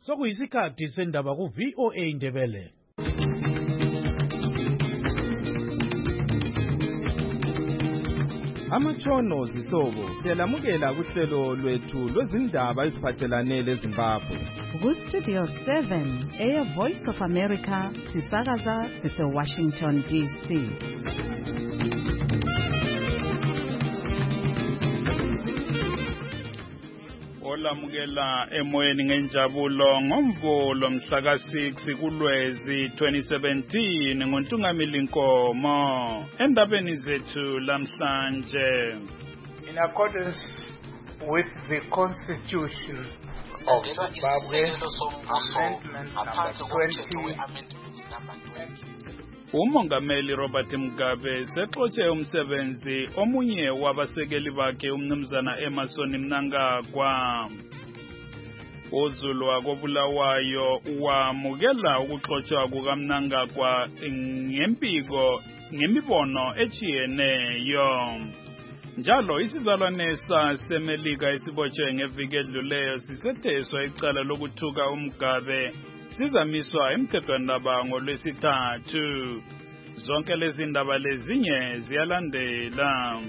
Sokuyisikhathi sendaba ku VOA Indebele. Amatshono zihlobo siyalamukela kuhlelo lwethu lwezindaba eziphathelane leZimbabwe. Ku-Studio 7 Voice of America sisakaza sise-Washington DC. Olamukela emoyeni ngenjabulo ngomvulo mhla ka-6 kuLwezi 2017 ngoNtungamili Nkomo endabeni zethu lamhlanje. In accordance with the Constitution of Zimbabwe, Amendment number 20. Umongameli Robert Mugabe sexotshe umsebenzi omunye wabasekeli bakhe umnumzana Emmerson Mnangagwa. Uzulu wakobulawayo wamukela ukuxotshwa kukaMnangagwa ngemibono echiyeneyo. Njalo isizalwane saseMelika esibotshwe ngeviki edluleyo sisetheswa icala lokuthuka uMugabe sizamiswa emthethwandaba ngolwesithathu. Zonke lezi ndaba lezinye ziyalandela.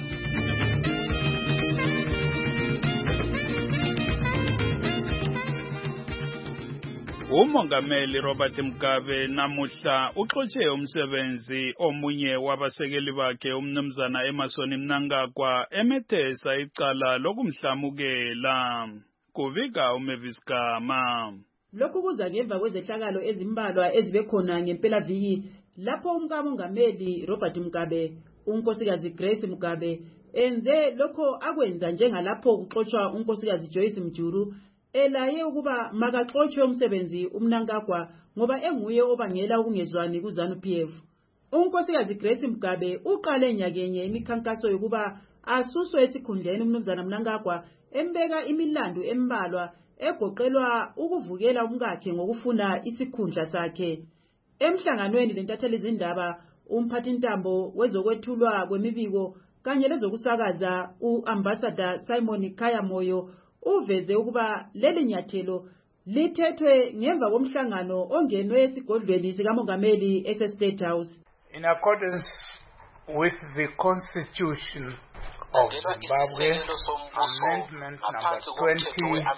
Umongameli Robert Mugabe namuhla uxotshe umsebenzi omunye wabasekeli bakhe umnumzana Emmerson Mnangagwa emethesa icala lokumhlamukela. Kuvika uMavis Gama. Lokhu kuza ngemva kwezehlakalo ezimbalwa ezibe khona ngempelaviki lapho umongameli Robert Mugabe, unkosikazi Grace Mugabe, enze lokho akwenza njengalapho kuxotsha unkosikazi Joyce Mjuru elaye ukuba makaxotshwe umsebenzi uMnangagwa ngoba enguye obangela ukungezwani kuZANU-PF. Unkosikazi Grace Mugabe uqale nyakenye imikhankaso yokuba asuswe esikhundleni umnumzana Mnangagwa embeka imilandu embalwa egoqelwa ukuvukela umkakhe ngokufuna isikhundla sakhe. Emhlanganweni lentatheli izindaba umphathintambo wezokwethulwa kwemibiko kanye lezokusakaza uAmbassador Simon Khayamoyo uveze ukuba leli nyathelo lithethwe ngemva komhlangano ongenwe esigodlweni sikamongameli eseState House. In accordance with the Constitution of Zimbabwe, Amendment number 20.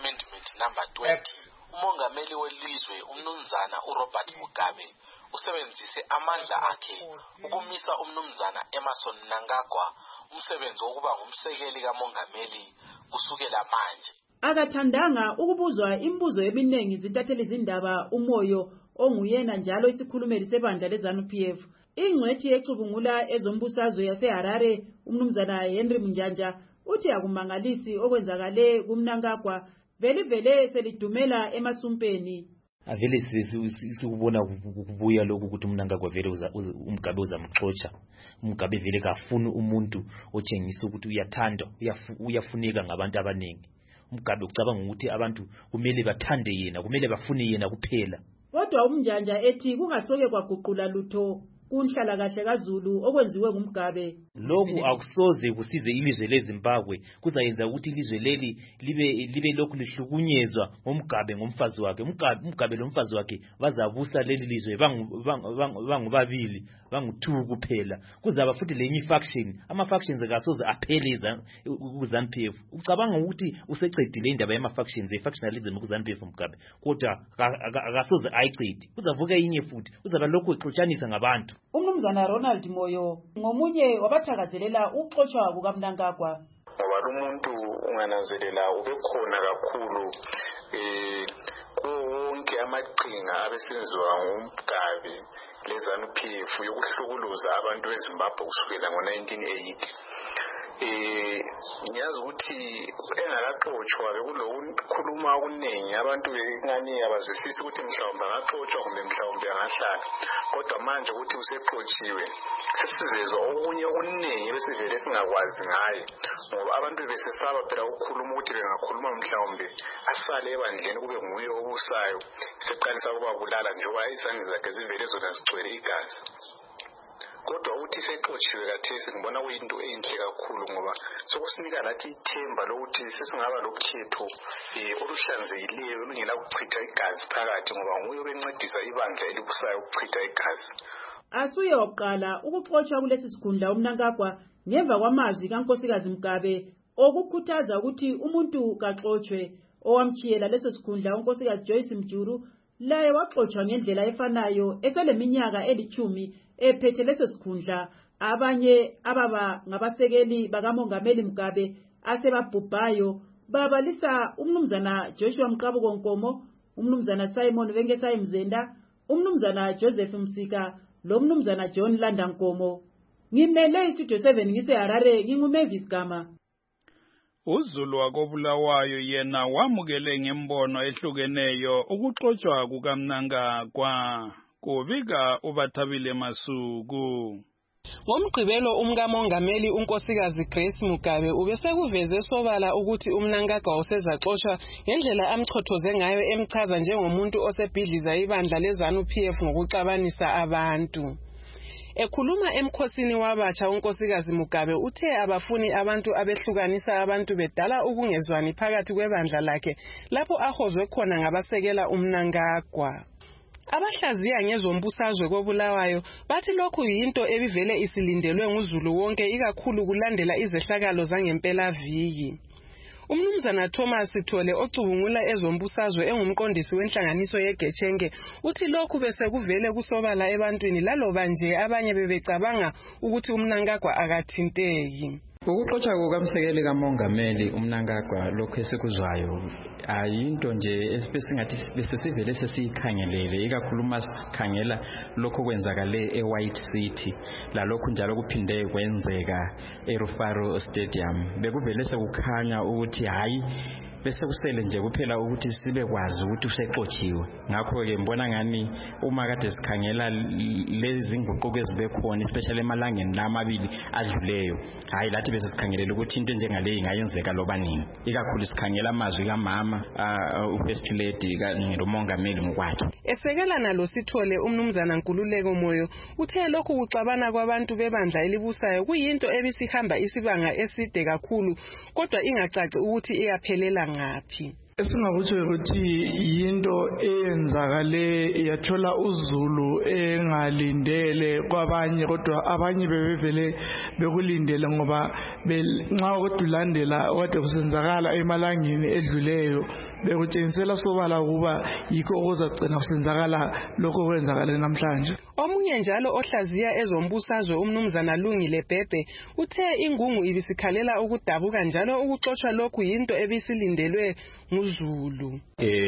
Umongameli welizwe umnumzana uRobert Mugabe usebenzise amandla akhe ukumisa umnumzana Emmerson Mnangagwa umsebenzi wokuba ngumsekeli kamongameli kusukela manje. Akathandanga ukubuzwa imibuzo eminingi zintatheli izindaba umoyo onguyena njalo isikhulumeli sebandla leZANU-PF. Ingcwethi yecubungula ezombusazwe yaseHarare umnumzana Henry Munjanja uthi akumangalisi okwenzakale kuMnangagwa vele selidumela emasumpeni. Avele sikubona kubuya lokhu ukuthi uMnangagwa vele uMugabe uzamxotsha. uMugabe vele kafuni umuntu otshengisa ukuthi uyathandwa uyafuneka ngabantu abaningi. uMugabe ucabanga ukuthi abantu kumele bathande yena, kumele bafune yena kuphela. Kodwa uMnjanja ethi kungasoke kwaguqula lutho kunhlala kahle kaZulu okwenziwe nguMugabe. Lokhu akusoze kusize ilizwe leZimbabwe, kuzayenza ukuthi ilizwe leli libe lokhu lihlukunyezwa ngoMugabe ngomfazi wakhe. uMugabe lomfazi wakhe bazabusa leli lizwe bangubabili, bangu2 kuphela. Kuzaba futhi lenye faction, ama-factions akasoze aphele kuZANU-PF. Ucabanga ukuthi usecedile indaba yama-factions, factionalism kuZANU-PF Mugabe, kodwa akasoze ayiqede. Kuzavuka inye futhi, uzaba lokhu exotshanisa ngabantu. Umnumzana Ronald Moyo ngomunye wabathakazelela ukuxotshwa kukaMnangagwa. Ngoba umuntu ungananzelela ubekhona kakhulu konke amaqhinga abesenziwa nguMugabe leZANU-PF yokuhlukuluza abantu beZimbabwe kusukela ngo-1980. Ngiyazi ukuthi engakaxotshwa bekulokukhuluma okuningi, abantu bengani abazwisisi ukuthi mhlawumbe angaxotshwa kumbe mhlawumbe angahlala. Kodwa manje ukuthi usexotshiwe sesizezwa okunye okuningi besivele singakwazi ngaye, ngoba abantu besesaba phela ukukhuluma ukuthi bengakhuluma mhlawumbe asale ebandleni kube nguye obusayo, seqalisa ukubabulala njengoba izandla zakhe zivele zona zigcwele igazi. kodwa uthi sexotshiwe kathesi ngibona kuyinto enhle kakhulu ngoba sokusinika nathi ithemba lokuthi sesingaba lokhetho oluhlanzekileyo olungela kuchitha igazi phakathi ngoba nguye obencedisa ibandla elibusayo ukuchitha igazi. Asuye waqala ukuxotsha kulesi sikhundla uMnangagwa ngemva kwamazwi kaNkosikazi Mugabe okukhuthaza ukuthi umuntu kaxotshwe. Owamchiyela leso sikhundla uNkosikazi Joyce Mjuru laye waxotshwa ngendlela efanayo eseleminyaka eli10 ephethe leso sikhundla. Abanye ababa ngabasekeli bakaMongameli Mugabe asebabhubhayo babalisa umnumzana Joshua Mqabuko Nkomo, umnumzana Simon Venkesayi Mzenda, umnumzana Joseph Msika lo mnumzana John Landa Nkomo. Ngimele iStudio 7 ngiseHarare nginguMavis Gama. uZulu wakobulawayo yena wamukele ngembono ehlukeneyo ukuxotshwa kukaMnangagwa. Kubika uBathabile Masuku. Ngomgqibelo umkamongameli unkosikazi Grace Mugabe ubesekuveze sobala ukuthi uMnangagwa usezaxoshwa ngendlela amchothoze ngayo emchaza njengomuntu osebhidliza ibandla leZANU-PF ngokuxabanisa abantu. Ekhuluma emkhosini wabatsha unkosikazi Mugabe uthe abafuni abantu abehlukanisa abantu bedala ukungezwani phakathi kwebandla lakhe lapho ahozwe khona ngabasekela uMnangagwa. Abahlaziya ngezombusazwe kobulawayo bathi lokhu yinto ebivele isilindelwe nguZulu wonke ikakhulu kulandela izehlakalo zangempela viki. Umnumzana Thomas Sithole ocubungula ezombusazwe engumqondisi wenhlanganiso yeGetshenge uthi lokhu bese kuvele kusobala ebantwini laloba nje abanye bebecabanga ukuthi uMnangagwa akathinteki. Ukuxotsha kukamsekeli kamongameli uMnangagwa lokho esikuzwayo ayinto nje esibesingathi besesivele sesiyikhangelele ikakhulu masikhangela lokho kwenzakale eWhite City lalokho njalo kuphinde kwenzeka eRufaro Stadium bekuvele sekukhanya ukuthi hayi bese kusele nje kuphela ukuthi sibe kwazi ukuthi usexotshiwe. Ngakho ke mbona ngani uma kade sikhangela lezi nguquko ezibekhona especially emalangeni lamabili adluleyo hayi lathi bese sikhangelela ukuthi into njengale ingayenzeka loba nini ikakhulu sikhangela amazwi kaMama uFirst Lady kaNgomongameli ngokwakhe. Esekela nalo Sithole umnumzana Nkululeko Moyo uthe lokhu kuxabana kwabantu bebandla elibusayo kuyinto ebisihamba isibanga eside kakhulu kodwa ingacaci ukuthi iyaphelela ngaphi. Esingakutsho ukuthi yinto eyenzakale yathola uZulu engalindele kwabanye kodwa abanye bebevele bekulindele ngoba nxa ukulandela kade kusenzakala emalangeni edluleyo bekutshengisela sobala ukuba yikho okuzagcina kusenzakala lokho kwenzakala namhlanje. Omunye njalo ohlaziya ezombusazwe umnumzana Lungile Bhebhe uthe ingungu ibisikhalela ukudabuka njalo ukuxotsha lokhu yinto ebisilindelwe nguZulu.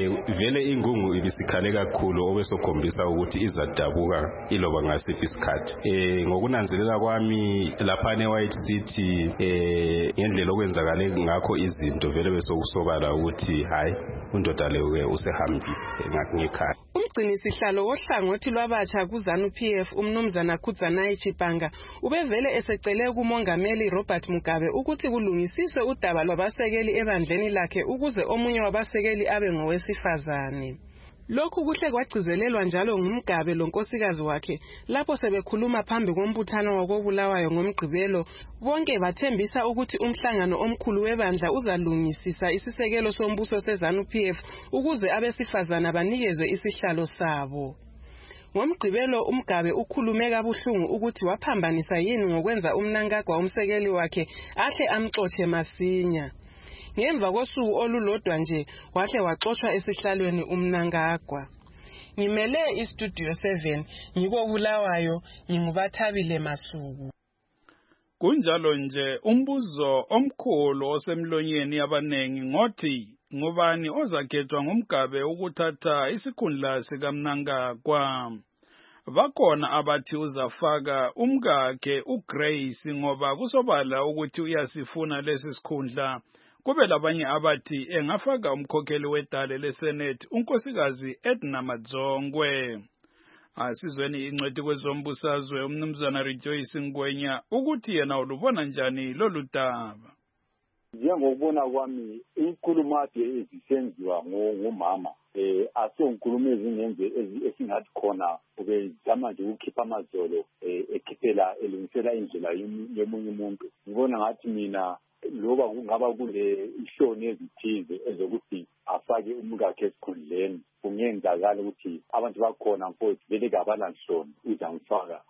Vele ingungu ibisikhale kakhulu obesokhombisa ukuthi izadabuka iloba ngasiphi isikhathi. Ngokunanzelela kwami lapha eWhite City ngendlela okwenzakale ngakho izinto vele besokusobala ukuthi hayi undoda leyo usehambile ngekhaya. Umgcini sihlalo ohlangothi lwabatsha kuZANU-PF umnumzana Khudzanayi Chipanga ubevele esecele kumongameli Robert Mugabe ukuthi kulungisiswe udaba lwabasekeli ebandleni lakhe ukuze omunye wabasekeli abe ngowesifazane. Lokhu kuhle kwagcizelelwa njalo nguMgabe lonkosikazi wakhe lapho sebekhuluma phambi kombuthano wakobulawayo ngomgqibelo bonke bathembisa ukuthi umhlangano omkhulu webandla uzalungisisa isisekelo sombuso seZANU-PF ukuze abesifazana banikezwe isihlalo sabo. Ngomgqibelo uMgabe ukhulume kabuhlungu ukuthi waphambanisa yini ngokwenza uMnangagwa umsekeli wakhe ahle amxotshe masinya. Ngemva kosuku olulodwa nje wahle waxoshwa esihlalweni uMnangagwa. Ngimele iStudio 7 ngikobulawayo nginguBathabile Masuku. Kunjalo nje umbuzo omkhulu osemlonyeni yabanengi ngothi ngubani ozakhethwa nguMgabe ukuthatha isikhundla sikaMnangagwa. Bakhona abathi uzafaka umkakhe uGrace ngoba kusobala ukuthi uyasifuna lesi sikhundla. Kube labanye abathi engafaka umkhokheli wedale leSenate unkosikazi Edna Madzongwe. Asizweni ingcwethi kwezombusazwe umnumzana Rejoice Ngwenya ukuthi yena ulubona njani lolu daba. njengokubona kwami inkulumathi ezisenziwa ngomama asiyonkulumo ezingenze esingathi khona ubezama nje ukukhipha amazolo ekhiphela elungisela indlela yomunye umuntu. Ngibona ngathi mina loba kungaba kule ihloni ezithize ezokuthi afake umkakhe esikhundleni kungenzakala ukuthi abantu bakhona mfowethu vele kabalanhloni uzangifaka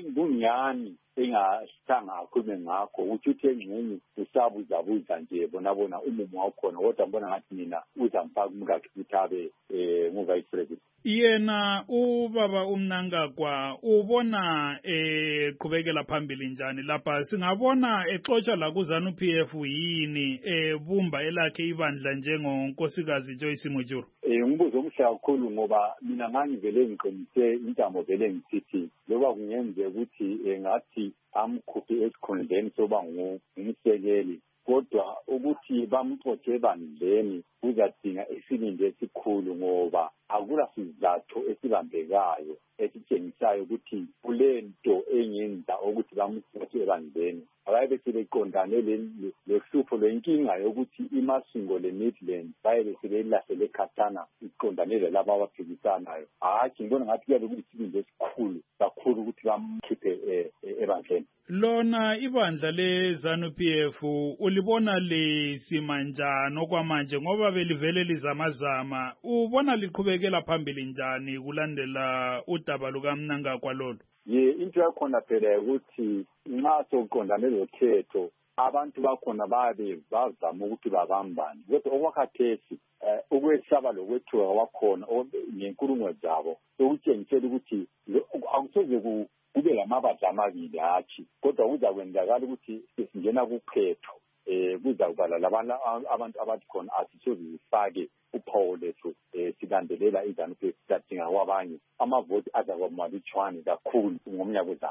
kungani engahlanga akhulume ngakho ukuthi engxenye usabuzabuza nje bona umumo wakhona kodwa mbona ngathi mina uzamfaka umkakhe ukuthi abe nguvice president. Yena ubaba uMnangagwa ubona qhubekela phambili njani lapha singabona exotsha la kuZANU PF yini bumba elakhe ibandla njengonkosikazi Joyce Mujuru. Umbuzo omhle kakhulu ngoba mina ngangivele ngiqinise intambo vele ngisithi loba kungenze ukuthi ngathi amkhuphe esikhundleni soba ngumsekeli kodwa ukuthi bamxotshe ebandleni kuzadinga isibindi esikhulu ngoba akula sizathu esibambekayo esitshengisayo ukuthi kule nto engenza ukuthi bamxotshe ebandleni. Abaye sebeqondane lohlupho lwenkinga yokuthi iMasingo leMidland baye sebelahlele ekhatana iqondane laba abaphikisanayo. Hayi ngibona ngathi kuyabe kuyisibindi esikhulu kakhulu ukuthi bamkhiphe ebandleni. Lona ibandla leZANU PF ulibona lisima njani okwamanje ngoba belivele lizamazama ubona liqhubekela phambili njani kulandela udaba lukaMnangagwa lolu? Into yakhona phela ukuthi nxa soqondane lokhetho abantu bakhona babe bazama ukuthi babambane kodwa okwakhathesi ukwesaba lokwethuka kwakhona ngenkulumo zabo sokutshengisela ukuthi akusoze kube lamabandla amabili hatshi kodwa kuzakwenzakala ukuthi sesingena kukhetho kuzakubala abantu abathi khona asisoze sifake uphawu lethu silandelela iZANU PF sidinga kwabanye amavoti azakuba malutshwane kakhulu ngomnyaka ozayo.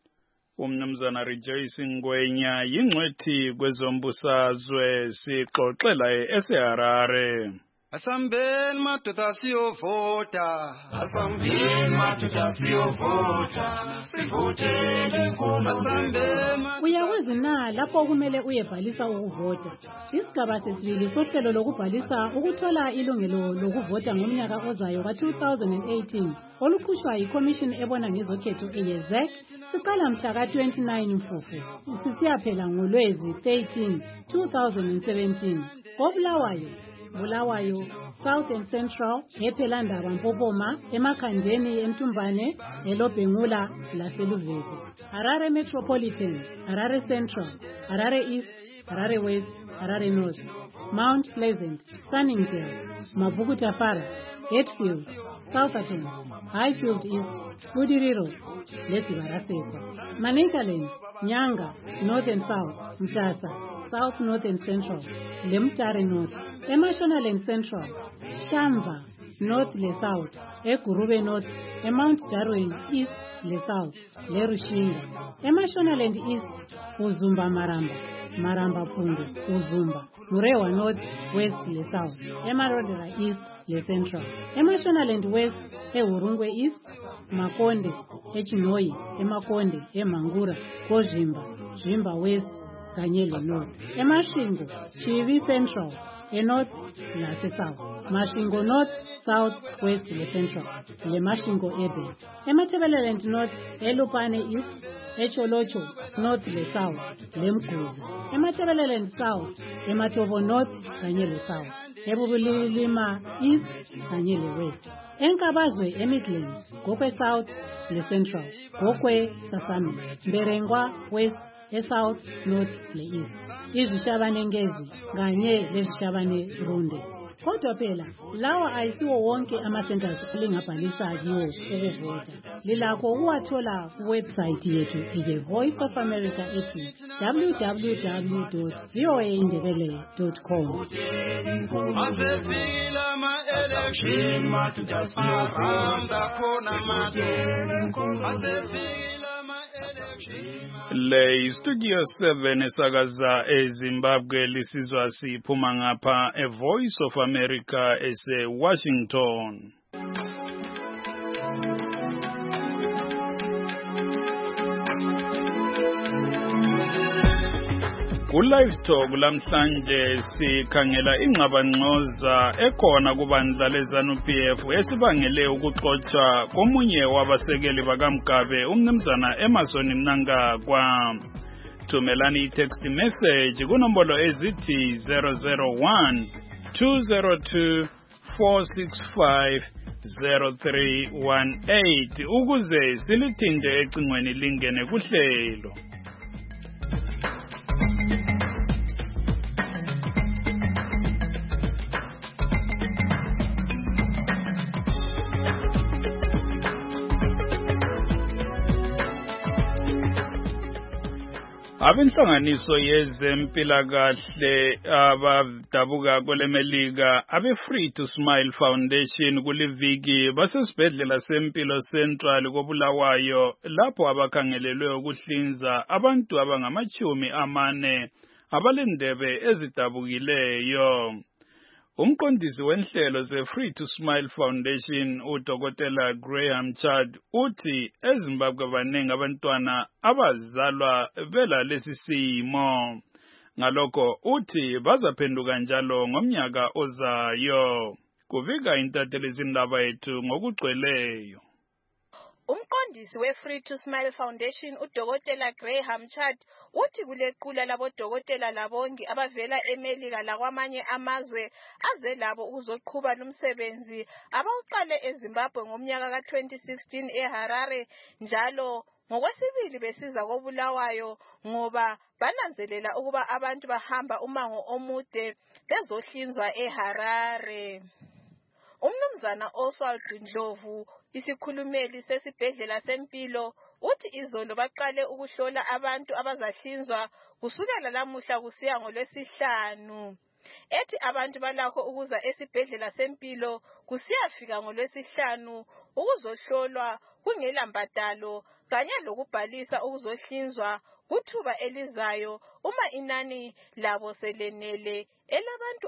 Umnumzana Rejoice Ngwenya yingcwethi kwezombusazwe sixoxela eseHarare. Asambeni madoda siyovota, asambeni madoda siyovota, sivotele inkomo. Uyakwazi na lapho kumele uyebhalisa ukuvota. Isigaba sesibili sohlelo lokubhalisa ukuthola ilungelo lokuvota ngomnyaka ozayo ka-2018 olukhutshwa yiCommission ebona ngezokhetho eYezek siqala mhla ka-29 Mfumfu sisiyaphela ngoLwezi 13, 2017 Bulawayo, South and Central, ePhelandaba Mpopoma, eMakhandeni eMtumbane, eLobhengula laseLuvezi. Harare Metropolitan, Harare Central, Harare East, Harare West, Harare North, Mount Pleasant, Sunningdale, Mabukutafara, Hetfield, Southerton, Highfield East, Budiriro, Lesibaraseko. Manicaland, Nyanga, North and South, Mtasa, South, North and Central, Lemtare North, Emashonaland Central, Shamba, North le South, Ekurube North, Mount Darwin East le South, Lerushinga, Emashonaland East, Uzumba Maramba Pundu, Uzumba, Murewa North, West le South, Emarodera East le Central, Emashonaland West, Urungwe East, Makonde, Echinoi, Emakonde, Emangura, Kozhimba, Zhimba West, Kanyele North, Emashingo, Chivi Central, North lase South, Mashingo North, South, West le Central, le Mashingo Ebe, Emathebeleland North, Elupane East, Echolocho North le South, Lemguzi, Emathebeleland South, Ematobo North, Kanyele South, Ebubulilima East, Kanyele West, Enkabazwe Midlands, Gokwe South le Central, Gokwe Sasami, Mberengwa West, South, North le East. Izishabane ngezi kanye lezishabane runde. Kodwa phela lawa ayisiwo wonke ama-centers lingabhalisa kiwo ukuvota. Lilakho ukuwathola kuwebsite yethu ye-Voice of America ethi www.voaindebele.com. Asefila ma-election maramba khona Le Studio 7 esakaza eZimbabwe lisizwa siphuma ngapha eVoice of America ese-Washington. Ku-Live Talk lamhlanje sikhangela ingxabangxoza ekhona kubandla leZANU-PF esibangele ukuxotsha komunye wabasekeli bakaMgabe umnumzana Emmerson Mnangagwa. Thumelani i-text message kunombolo ezithi 001 202 465 0318 ukuze silithinte ecingweni lingene kuhlelo. Abenhlanganiso yezempilakahle abadabuka kwelemelika abe-Free to Smile Foundation kuliviki basesibhedlela sempilo Central koBulawayo lapho abakhangelelwe ukuhlinza abantu abangama-40 abalendebe ezidabukileyo. Umqondisi wenhlelo ze-Free to Smile Foundation uDokotela Graham Chad uthi eZimbabwe baningi abantwana abazalwa belalesi simo. Ngalokho uthi bazaphenduka njalo ngomnyaka ozayo. Kuvika intatheli izindaba yethu ngokugcweleyo. Umqondisi we-Free to Smile Foundation uDokotela Graham Chad uthi kulequla labodokotela labongi abavela eMelika lakwamanye amazwe aze labo ukuzoqhuba lumsebenzi abawuqale eZimbabwe ngomnyaka ka-2016 eHarare njalo ngokwesibili besiza koBulawayo ngoba bananzelela ukuba abantu bahamba umango omude bezohlinzwa eHarare. Umnumzana Oswald Ndlovu isikhulumeli sesibhedlela sempilo uthi izolo baqale ukuhlola abantu abazahlinzwa kusukela lamuhla kusiya ngoLwesihlanu. Ethi abantu balakho ukuza esibhedlela sempilo kusiyafika ngoLwesihlanu ukuzohlolwa kungela mbadalo kanye lokubhalisa ukuzohlinzwa kuthuba elizayo uma inani labo selenele elabantu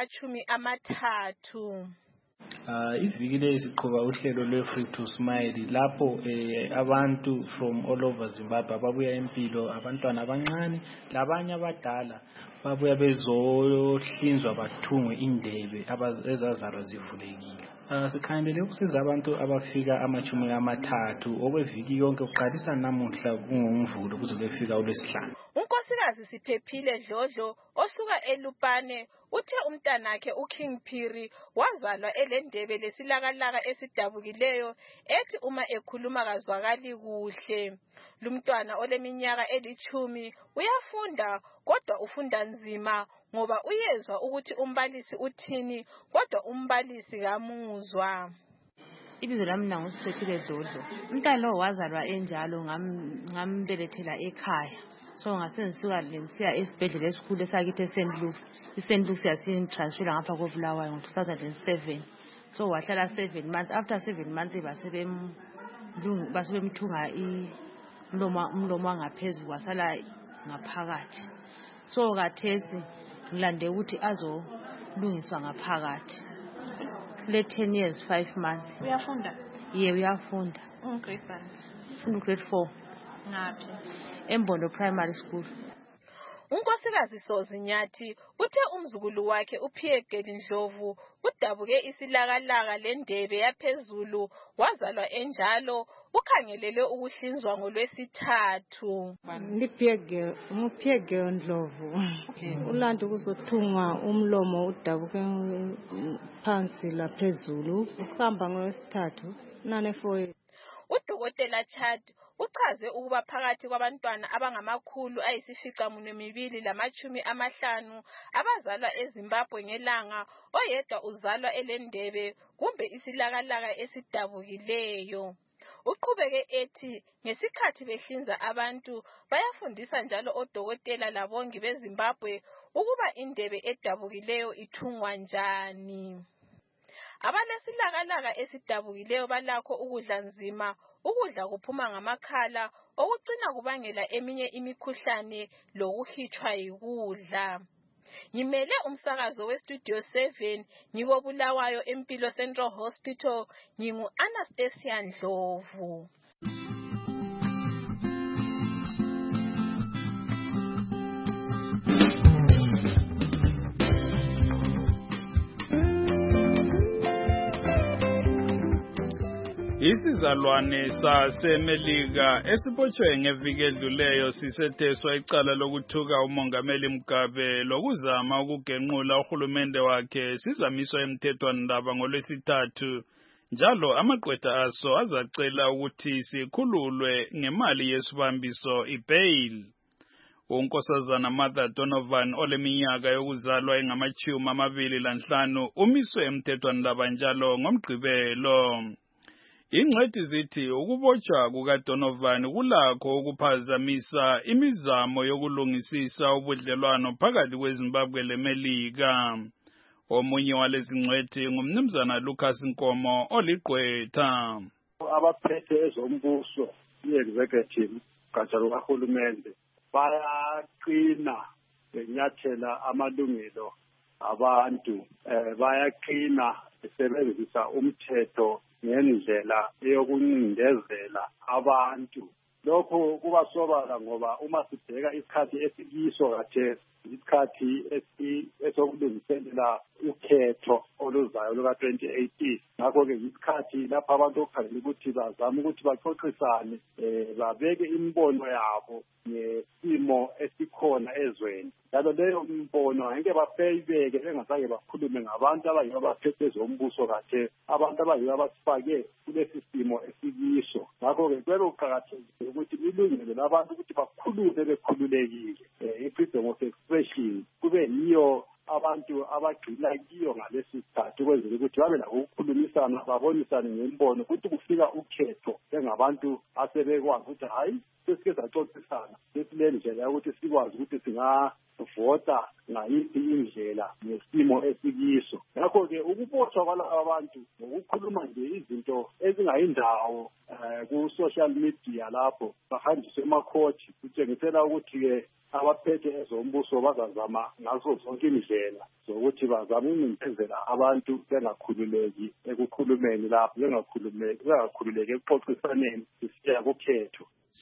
abangama-30. Iviki le siqhuba uhlelo lwe-Free to Smile lapho abantu from all over Zimbabwe ababuya empilo, abantwana abancane labanye abadala babuya bezohlinzwa bathungwe indebe ezazalwa zivulekile. Sikhangelele ukusiza abantu abafika ama-30 okweviki yonke uqalisa namuhla kungoMvulo kuze kufika uLwesihlanu. Unkosikazi Siphephile Dlodlo osuka eLupane uthe umntanakhe uKing Phiri wazalwa elendebe lesilakalaka esidabukileyo ethi uma ekhuluma kazwakali kuhle. Lumntwana oleminyaka 10 uyafunda kodwa ufunda nzima ngoba uyezwa ukuthi umbalisi uthini kodwa umbalisi kamuzwa. Ibizo lami nanguSiphephile Dlodlo. Umntwana lo wazalwa enjalo ngambelethela ekhaya. So ngasengisuka ngisiya esibhedlela esikhulu esakithi eSt Luke's. iSt Luke's yasintransfera ngapha koBulawayo ngo-2007. So wahlala 7 months. After 7 months basebemthunga umlomo wangaphezulu wasala ngaphakathi. So kathesi ngilande ukuthi azolungiswa ngaphakathi. Le 10 years 5 months. Uyafunda? Yebo uyafunda. Grade 1. Ufunda grade 4. Ngaphi? Embondo Primary School. Unkosikazi Sozinyathi uthe umzukulu wakhe uPhiyegeli Ndlovu udabuke isilakalaka lendebe yaphezulu wazalwa enjalo ukhangelele ukuhlinzwa ngoLwesithathu. Uphiyegeli Ndlovu ulanda ukuzothungwa umlomo udabuke phansi laphezulu ukuhamba ngoLwesithathu 94. uDokotela Chad uchaze ukuba phakathi kwabantwana abangama-250 abazalwa eZimbabwe ngelanga oyedwa uzalwa elendebe kumbe isilakalaka esidabukileyo. Uqhubeke ethi ngesikhathi behlinza abantu bayafundisa njalo odokotela labongi beZimbabwe ukuba indebe edabukileyo ithungwa njani. Abanesilakalaka esidabukileyo balakho ukudla nzima, ukudla kuphuma ngamakhala, okucina kubangela eminye imikhuhlane lokuhitshwa yikudla. Ngimele umsakazo weStudio 7 ngikoBulawayo eMpilo Central Hospital ngingu-Anastasia Ndlovu. Isizalwane saseMelika esibotshwe ngeviki edluleyo sisetheswa icala lokuthuka umongameli Mugabe lokuzama ukugenqula uhulumende wakhe sizamiswa emthethwandaba ngolwesithathu. Njalo amagqwetha aso azacela ukuthi sikhululwe ngemali yesibambiso ibail. Unkosazana Martha Donovan oleminyaka yokuzalwa engama-25 umiswe emthethwandaba njalo ngomgqibelo. Ingcwethi zithi ukubotshwa kukaDonovan kulakho ukuphazamisa imizamo yokulungisisa ubudlelwano phakathi kweZimbabwe leMelika. Omunye walezi ngcwethi ngumnumzana Lucas Nkomo oligqwetha. Abaphethe ezombuso i-executive gatsha lukahulumende bayaqina benyathela amalungelo abantu, bayaqina besebenzisa umthetho ngendlela yokuncindezela abantu. Lokho kuba sobala ngoba uma sibheka isikhathi esikiso khathesi, isikhathi esokulungiselela ukhetho oluzayo luka-2018. Ngakho-ke isikhathi lapho abantu okukhangela ukuthi bazame ukuthi baxoxisane, babeke imibono yabo ngesimo esikhona ezweni. Njalo leyo mibono ngeke bafeyibeke bengasake bakhulume ngabantu abayibo abaphethe ezombuso khathesi, abantu abayibo abasifake kulesi simo esikiso. Ngakho-ke kuyabe kuqakathekile ukuthi ilungelo labantu ukuthi bakhulume bekhululekile, i-freedom of expression kube yiyo abantu abagxila kiyo ngalesi sikhathi ukwenzela ukuthi babe lakho ukukhulumisana, babonisane ngemibono ukuthi kufika ukhetho bengabantu asebekwazi ukuthi hayi sesike saxoxisana lesile ndlela yokuthi sikwazi ukuthi singavota ngayiphi indlela nesimo esikiso. Ngakho-ke ukubotshwa kwalaba abantu ngokukhuluma nje izinto ezingayindawo ku-social media lapho bahanjiswe emakhoti kutshengisela ukuthi-ke abaphethe ezombuso bazazama ngazo zonke indlela zokuthi bazame ukuncintisela abantu bengakhululeki ekukhulumeni lapho, bengakhululeki ekuxoxisaneni sisiya kukhetho.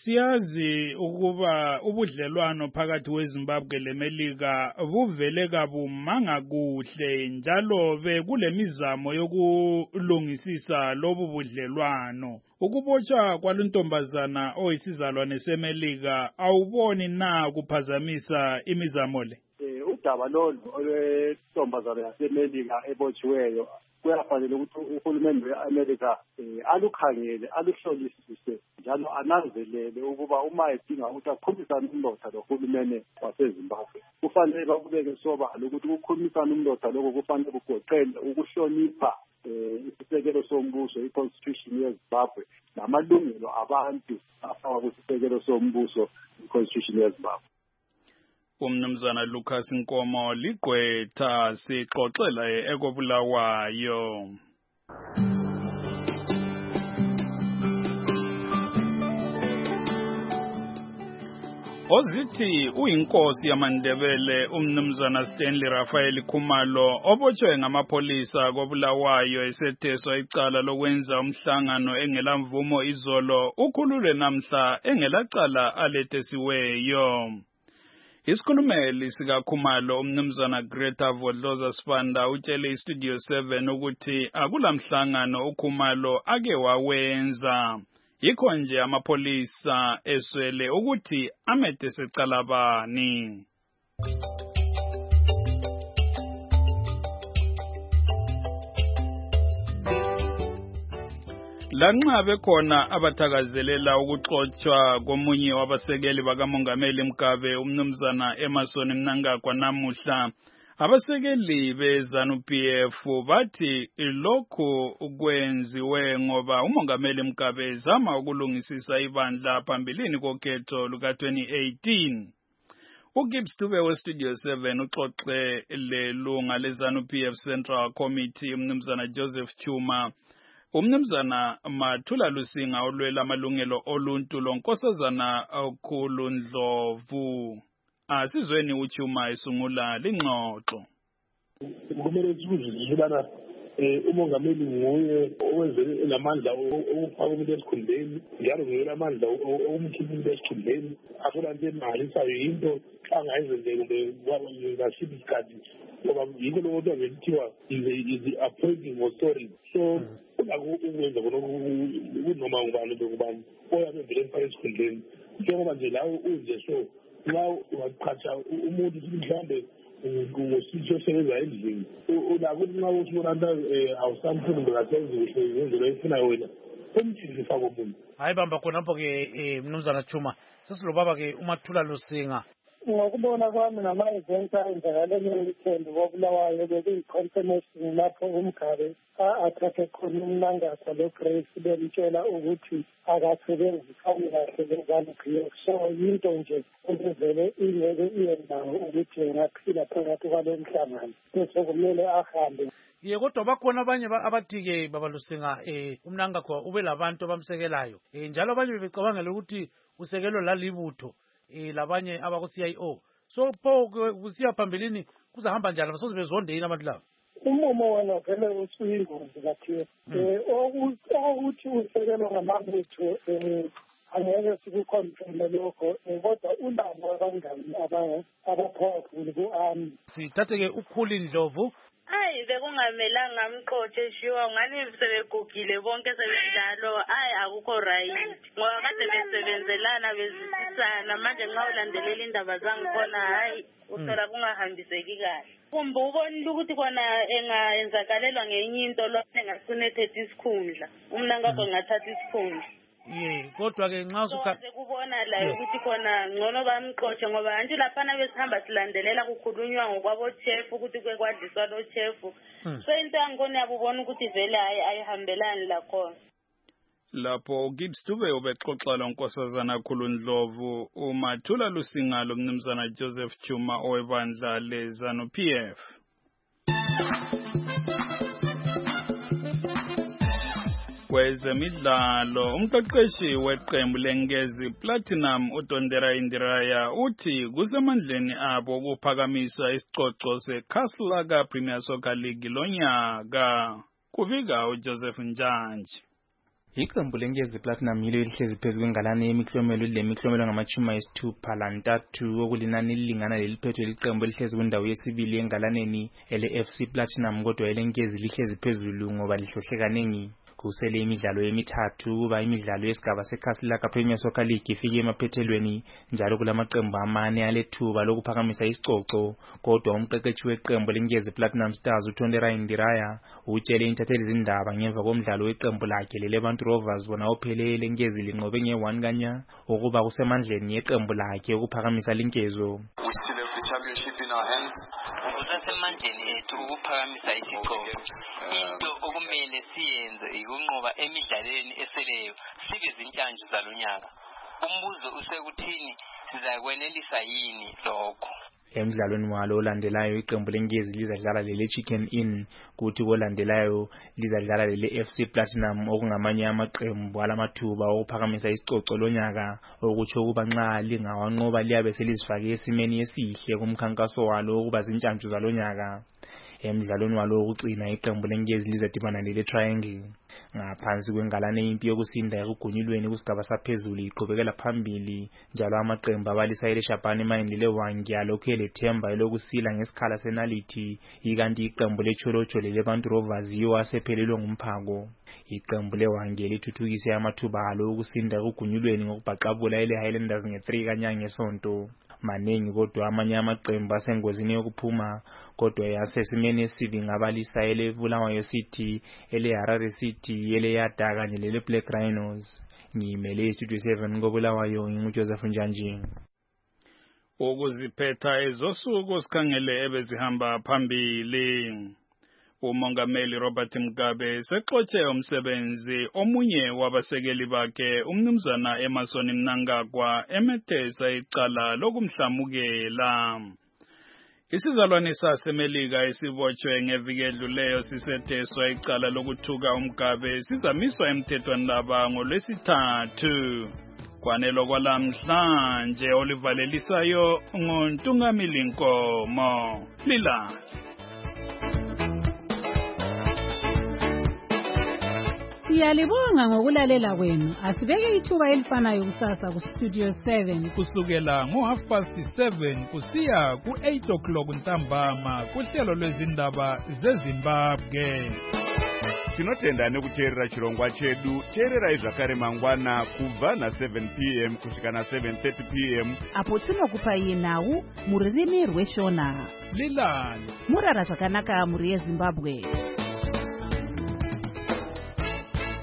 Siyazi ukuba ubudlelwano phakathi kweZimbabwe leMelika buvele kabumanga kuhle njalo bekulemizamo yokulungisisa lobu budlelwano. Ukubotshwa kwaluntombazana oyisizalwane seMelika awuboni na kuphazamisa imizamo le? Udaba lolu olwentombazana yaseMelika ebotshiweyo kuyafanele ukuthi uhulumende we-Amerika alukhangele, aluhlolisise njalo ananzelele ukuba uma edinga ukuthi akhulumisane umlotha lohulumende waseZimbabwe, kufanele bakubeke sobala ukuthi ukukhulumisana umlotha lokho kufanele kugoqele ukuhlonipha isisekelo sombuso, i-constitution yeZimbabwe, namalungelo abantu afakwa kwisisekelo sombuso, i-constitution yeZimbabwe. Umnumzana Lucas Nkomo ligqwetha sixoxela ekobulawayo. Ozithi uyinkosi yamaNdebele umnumzana Stanley Raphael Khumalo obotshwe ngamapolisa kobulawayo esetheswa icala lokwenza umhlangano engelamvumo izolo ukhululwe namhla engelacala alethesiweyo. Isikhulumeli sikaKhumalo umnumzana Greta Vodloza Sibanda utshele iStudio 7 ukuthi akulamhlangano uKhumalo ake wawenza. Yikho nje amapolisa eswele ukuthi amede secala bani. Lanxa bekhona abathakazelela ukuxotshwa komunye wabasekeli bakamongameli Mugabe umnumzana Emmerson Mnangagwa namuhla, abasekeli beZANU-PF bathi lokhu kwenziwe ngoba umongameli Mugabe ezama ukulungisisa ibandla phambilini kokhetho luka-2018. uGibbs Dube weStudio 7 uxoxe lelunga leZANU-PF Central Committee umnumzana Joseph Chuma, umnumzana Mathula Lusinga olwela amalungelo oluntu lonkosazana Khulu Ndlovu. Asizweni uChuma esungula lingxoxo. Kumele sikuzizibana umongameli nguye owenze lamandla okufaka umuntu esikhundleni, njalo nguye lamandla okumkhipha umuntu esikhundleni. Asola nje imali sayo into angayizenzela kumbe ngasiphi isikhathi ngoba yiko lokho vele kuthiwa is appointing authority. So unako ukwenza kunoma ngubani bekubani oyabe vele emfaka esikhundleni njengoba nje lawo unje so nxa ungachacha umuntu mhlawumbe ngositho osebenza endlini unako ukuthi nxa usibona awusamfundi ngasenzi kuhle ngendlela efunayo wena umthini faka umuntu. Hayi bamba khonapho-ke mnumzana Chuma sesilobaba-ke uMathula Lusinga. Ngokubona kwami ngama-events ayenzakale weekend koBulawayo bekuyi-confirmation lapho uMgabe a-athathe khona umnangagwa loGrace bemtshela ukuthi akasebenzisani kahle leZANU-PF. So yinto nje okuvele ingeke iyendawo ukuthi engaphila phakathi kwalo mhlangano bese kumele ahambe. Ye kodwa bakhona abanye abathi-ke baba Lusinga umnangagwa ube labantu abamsekelayo njalo abanye bebecabangela ukuthi usekelo lalibutho labanye abako-CIO. So pho kusiya phambilini kuzahamba njani basoze bezonde yini abantu laba? Umumo wena vele usuyingozi kakhulu. Ukuthi usekelwa ngamabutho angeke sikukhontrole lokho kodwa ulabo abangani abaphawuphuli ku-army. Sithathe-ke uKhuli Ndlovu. Hayi bekungamelanga amqotshe shiwa ngani sebegugile bonke sebenjalo akukho right ngoba kade besebenzelana bezisana manje nxa ulandelela indaba zangikhona hayi uthola kungahambiseki kahle kumbe ubonile ukuthi khona engayenzakalelwa ngenye into lo engasunethethe isikhundla umnangagwa ngathatha isikhundla. Kodwa-ke nxa sekubona la ukuthi khona ngcono bamqotshe ngoba anti laphana besihamba silandelela kukhulunywa ngokwabo-chef ukuthi kwadliswa lo-chef. So into yangikhona yabubona ukuthi vele ayihambelani lakhona. Lapho Gibbs Dube ubexoxa lo Nkosazana Khulu Ndlovu uMathula Lusinga lo mnumzana Joseph Chuma owebandla leZANU-PF. Kwezemidlalo umqeqeshi weqembu leNgezi Platinum uTondera Indiraya uthi kusemandleni abo ukuphakamisa isicoco seKhaslaga Premier Soccer League lonyaka. Kuvika uJoseph Njanji. Iqembu leNgezi Platinum yilo elihlezi phezu kwengalane yemiklomelo lemiklomelo ngama-60 lantathu okulinani elilingana leliphethwe liqembu elihlezi kwindawo yesibili engalaneni ele-FC Platinum kodwa eleNgezi lihlezi phezulu ngoba lihlohle kanengi. Kusele imidlalo emithathu kuba imidlalo yesigaba seKhaslaga Premier Soccer League ifike emaphethelweni njalo kulamaqembu amane alethuba lokuphakamisa isicoco kodwa umqeqeshi weqembu leNgezi Platinum Stars uTondera Indiraya utshele intatheli zindaba ngemva komdlalo weqembu lakhe leLevant Rovers bona ophelele leNgezi linqobe nge-1 kanya ukuba kusemandleni yeqembu lakhe ukuphakamisa linkezo. Championship in our hands. Kusasemandleni ethu ukuphakamisa isicoco. Into okumele siyenze ikunqoba emidlalweni eseleyo sibe zintshantshu zalonyaka. Umbuzo usekuthini sizakwenelisa yini lokho? Emidlalweni walo olandelayo iqembu leNgezi lizadlala lele Chicken Inn kuthi kolandelayo lizadlala lele FC Platinum okungamanye amaqembu alamathuba okuphakamisa isicoco lonyaka okutsho ukuba nxa lingawanqoba liyabe selizifake esimeni esihle kumkhankaso walo ukuba zintshantshu zalonyaka. Emidlalweni walo wokucina iqembu leNgezi lizadibana lele Triangle ngaphansi kwengalane impi yokusinda ekugunyulweni kusigaba saphezulu iqhubekela phambili njalo amaqembu abalisa eShabane Mine leWangi alokhu elethemba elokusila ngesikhala senalithi ikanti iqembu leCholocho leLevant Rovers yiwo asephelelwe ngumphako. Iqembu leWangi lithuthukise amathuba alo okusinda ekugunyulweni ngokubhaqabula eleHighlanders nge-3 kanyanga ngesonto. Manengi kodwa amanye amaqembu asengozini yokuphuma kodwa yasesimeni esibi ngabalisa eleBulawayo City, eleHarare City, eleYada kanye leleBlack Rhinos. Ngimele iStudio 7 koBulawayo nginguJoseph Njanji. Ukuziphetha ezosuku sikhangele ebezihamba phambili. Umongameli Robert Mugabe sexotshe umsebenzi omunye wabasekeli bakhe umnumzana Emmerson Mnangagwa emethesa icala lokumhlamukela. Isizalwane saseMelika esibotshwe ngeviki edluleyo sisetheswa icala lokuthuka uMugabe sizamiswa emthethweni laba ngoLwesithathu. Kwanelo kwalamhlanje olivalelisayo nguNtungamili Nkomo. Lila Siyalibonga ngokulalela kwenu. Asibeke ithuba elifanayo kusasa ku Studio 7 kusukela ngo7:30 kusiya ku8 o'clock ntambama kuhlelo lwezindaba zeZimbabwe. Tinotenda nekuteerera chirongwa chedu. Teererai zvakare mangwana kubva na7 p.m. kusvika na7:30 p.m. apo tinokupai nhau mururimi rweshona. Lilani murara zvakanaka muri yeZimbabwe.